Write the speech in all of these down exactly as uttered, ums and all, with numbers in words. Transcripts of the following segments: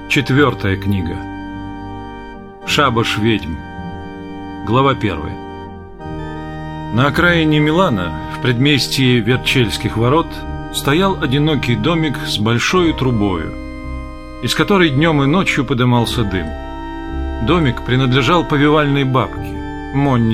Четвертая книга. Шабаш ведьм. Глава первая. На окраине Милана, в предместье Верчельских ворот, стоял одинокий домик с большой трубою, из которой днем и ночью подымался дым. Домик принадлежал повивальной бабке, Монне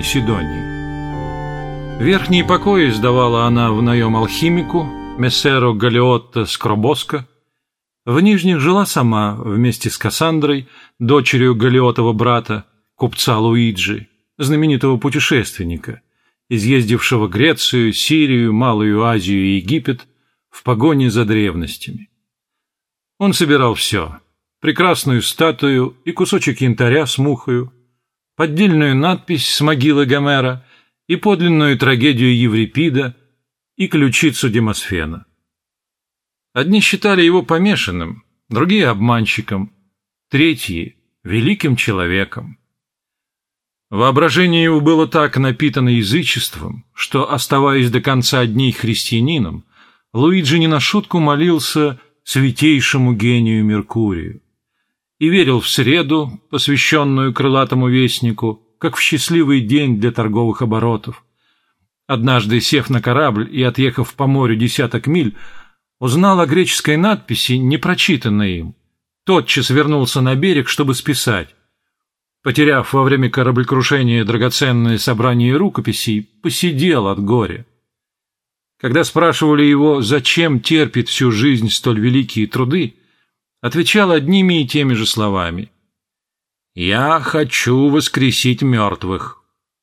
Сидонии. Верхние покои сдавала она в наем алхимику, мессеро Галиотто Скробоско. В нижних жила сама вместе с Кассандрой, дочерью Галиотова брата, купца Луиджи, знаменитого путешественника, изъездившего Грецию, Сирию, Малую Азию и Египет в погоне за древностями. Он собирал все: прекрасную статую и кусочек янтаря с мухою, поддельную надпись с могилы Гомера и подлинную трагедию Еврипида и ключицу Демосфена. Одни считали его помешанным, другие — обманщиком, третьи — великим человеком. Воображение его было так напитано язычеством, что, оставаясь до конца дней христианином, Луиджи не на шутку молился святейшему гению Меркурию и верил в среду, посвященную крылатому вестнику, как в счастливый день для торговых оборотов. Однажды, сев на корабль и отъехав по морю десяток миль, узнал о греческой надписи, не прочитанной им. Тотчас вернулся на берег, чтобы списать. Потеряв во время кораблекрушения драгоценное собрание рукописей, посидел от горя. Когда спрашивали его, зачем терпит всю жизнь столь великие труды, отвечал одними и теми же словами: «Я хочу воскресить мертвых».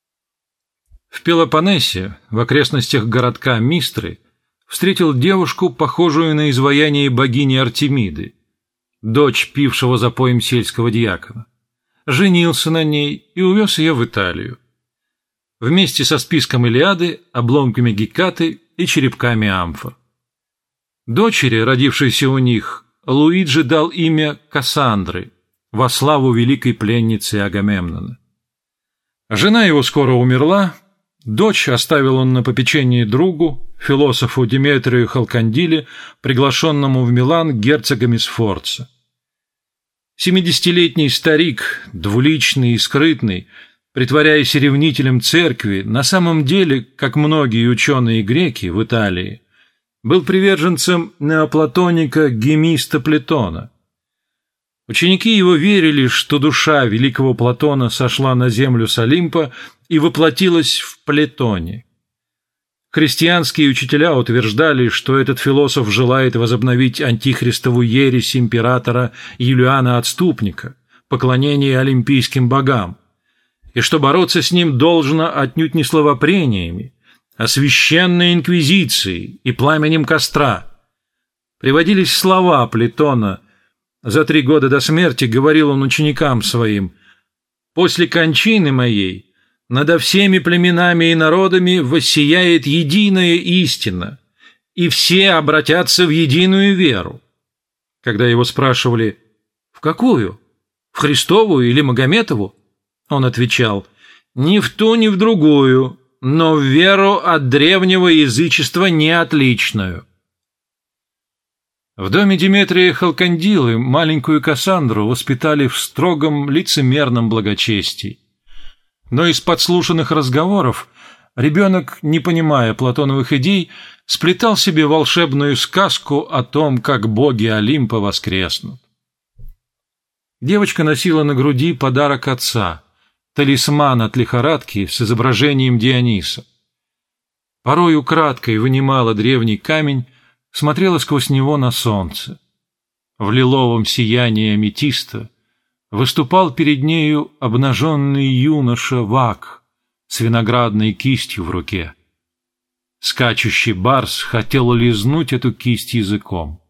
В Пелопоннесе, в окрестностях городка Мистры, встретил девушку, похожую на изваяние богини Артемиды, дочь пившего запоем сельского дьякона. Женился на ней и увез ее в Италию. Вместе со списком Илиады, обломками Гекаты и черепками амфор. Дочери, родившейся у них, Луиджи дал имя Кассандры во славу великой пленницы Агамемнона. Жена его скоро умерла, дочь оставил он на попечение другу, философу Деметрию Халкандиле, приглашенному в Милан герцогом из Сфорца. Семидесятилетний старик, двуличный и скрытный, притворяясь ревнителем церкви, на самом деле, как многие ученые греки в Италии, был приверженцем неоплатоника Гемиста Платона. Ученики его верили, что душа великого Платона сошла на землю с Олимпа и воплотилась в Платоне. Христианские учителя утверждали, что этот философ желает возобновить антихристову ересь императора Юлиана Отступника, поклонение олимпийским богам, и что бороться с ним должно отнюдь не словопрениями, а священной инквизицией и пламенем костра. Приводились слова Платона. За три года до смерти говорил он ученикам своим: «После кончины моей надо всеми племенами и народами воссияет единая истина, и все обратятся в единую веру». Когда его спрашивали: «В какую? В Христову или Магометову?» Он отвечал: «Ни в ту, ни в другую, но в веру от древнего язычества не отличную». В доме Деметрия Халкандилы маленькую Кассандру воспитали в строгом лицемерном благочестии. Но из подслушанных разговоров ребенок, не понимая платоновых идей, сплетал себе волшебную сказку о том, как боги Олимпа воскреснут. Девочка носила на груди подарок отца — талисман от лихорадки с изображением Диониса. Порой украдкой вынимала древний камень, смотрела сквозь него на солнце. В лиловом сиянии аметиста выступал перед нею обнаженный юноша Вак с виноградной кистью в руке. Скачущий барс хотел лизнуть эту кисть языком.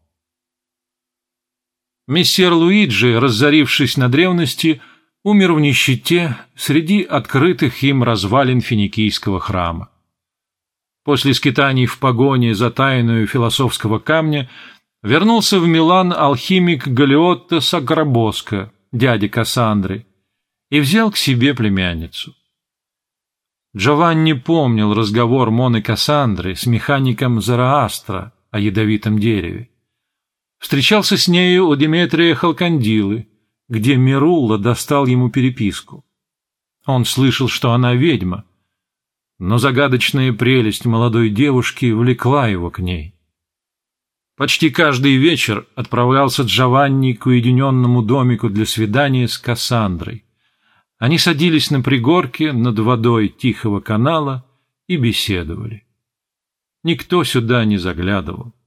Мессер Луиджи, разорившись на древности, умер в нищете среди открытых им развалин финикийского храма. После скитаний в погоне за тайною философского камня вернулся в Милан алхимик Галиотто Скробоско, дядя Кассандры, и взял к себе племянницу. Джованни помнил разговор Моны Кассандры с механиком Зороастра о ядовитом дереве. Встречался с нею у Деметрия Халкандилы, где Мирулла достал ему переписку. Он слышал, что она ведьма, но загадочная прелесть молодой девушки влекла его к ней. Почти каждый вечер отправлялся Джованни к уединенному домику для свидания с Кассандрой. Они садились на пригорке над водой тихого канала и беседовали. Никто сюда не заглядывал.